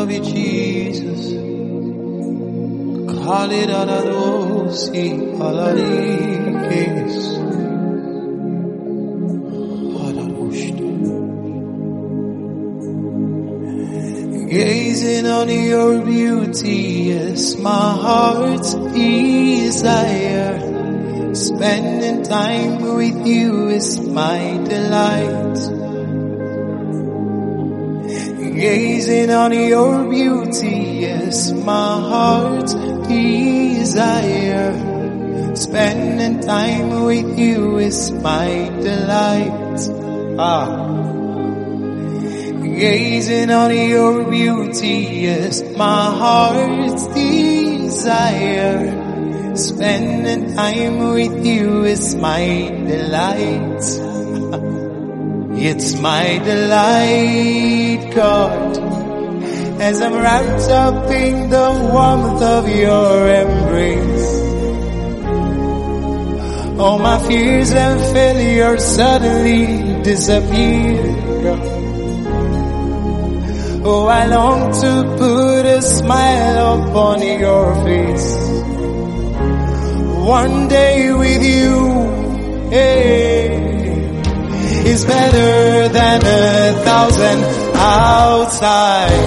love you, Jesus. Kalidadosi alarikes. Gazing on your beauty, yes, my heart's desire. Spending time with you is my delight. Gazing on your beauty, yes, my heart's desire. Spending time with you is my delight. Gazing on your beauty, yes, my heart's desire. Spending time with you is my delight. It's my delight, God, as I'm wrapped up in the warmth of your embrace. All my fears and failures suddenly disappear. Oh, I long to put a smile upon your face. One day with you, is better than 1,000 outside.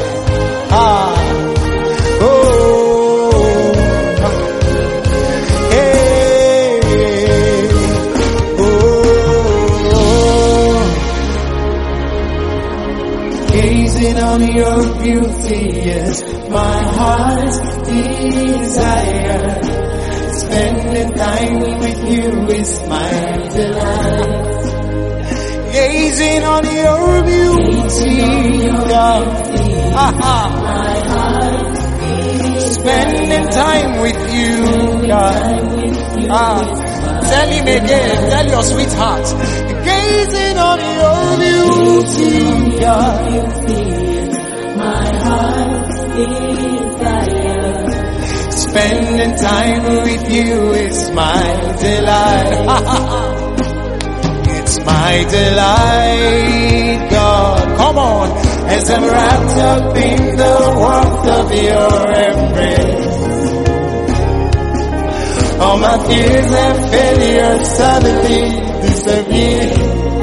Gazing on your beauty, yes, my heart's desire. Spending time with you is my delight. Gazing on your beauty, God. Spending time with you, God. Tell him again, tell your sweetheart. Gazing on your beauty, God. My heart's desire. Spending time with you is my delight. It's my delight, God. Come on, as I'm wrapped up in the warmth of your embrace. All my fears and failures suddenly disappear.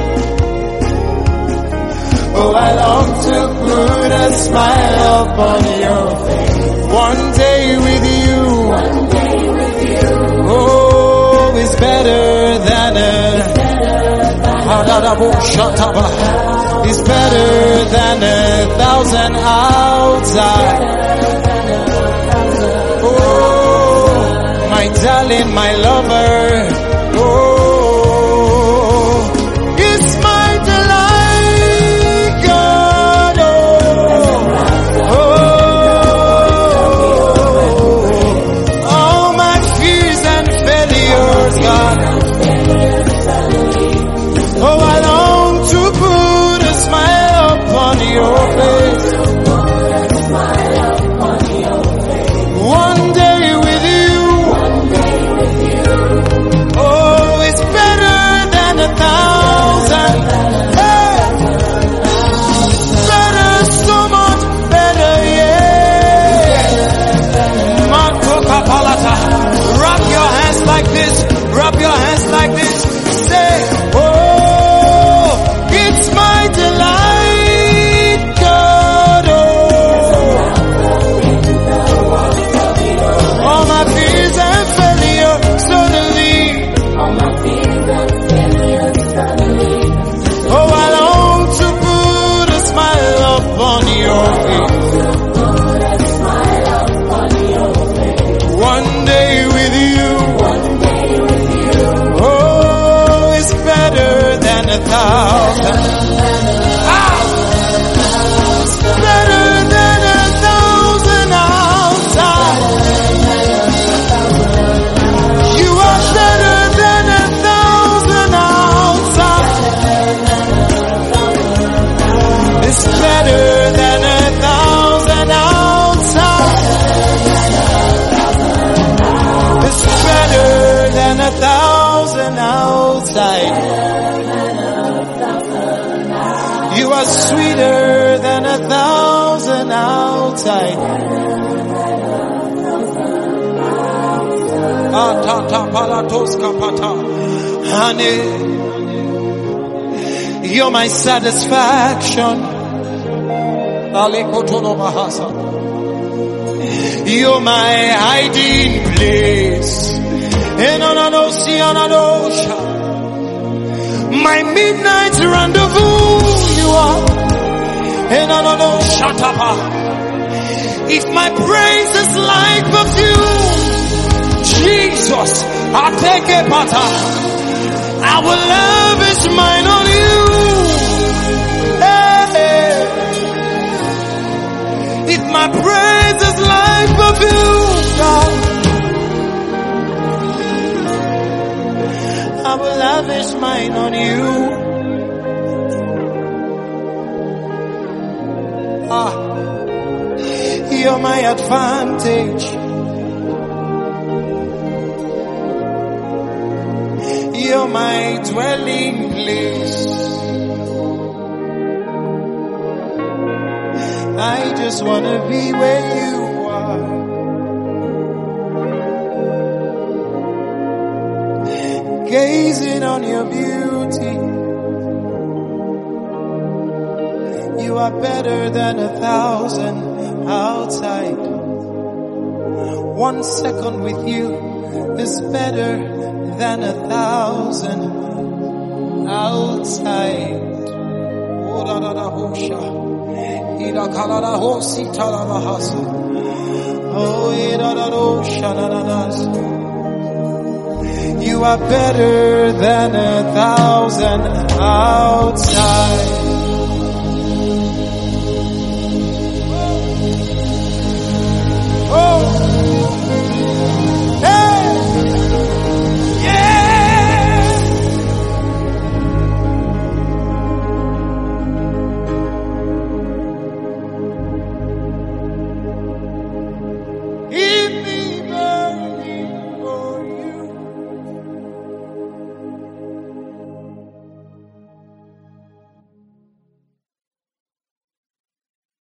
Oh, I long to put a smile upon your face. One day with you, oh, is better than it's better than 1,000 outside. Oh, my darling, my lover, oh, it's my delight, God, all my fears and failures, God. Oh, I long to put a smile upon your face. One day with you. Oh, it's better than 1,000. Hey! Better, so much better, yeah. Makoka Palata. Rub your hands like this. Rub your hands like this. Say, it's my delight, God, all my fears and failure suddenly. Oh, I long to put a smile upon your face. One day with you, oh, it's better than 1,000. Better than 1,000 outside. You are better than 1,000 outside. It's better than 1,000 outside. It's better than 1,000 outside. You are sweeter than 1,000. thousand outside. Honey, you're my satisfaction. You're my hiding place. My midnight rendezvous, you are. Shut up. If my praise is like perfume, Jesus, I take a butter. Our love is mine on you. Hey. If my praise is like perfume, God, our love is mine on you. You're my advantage. You're my dwelling place. I just want to be where you are. Gazing on your beauty. You are better than 1,000 outside. 1 second with you is better than 1,000 outside. You are better than 1,000 outside. Oh.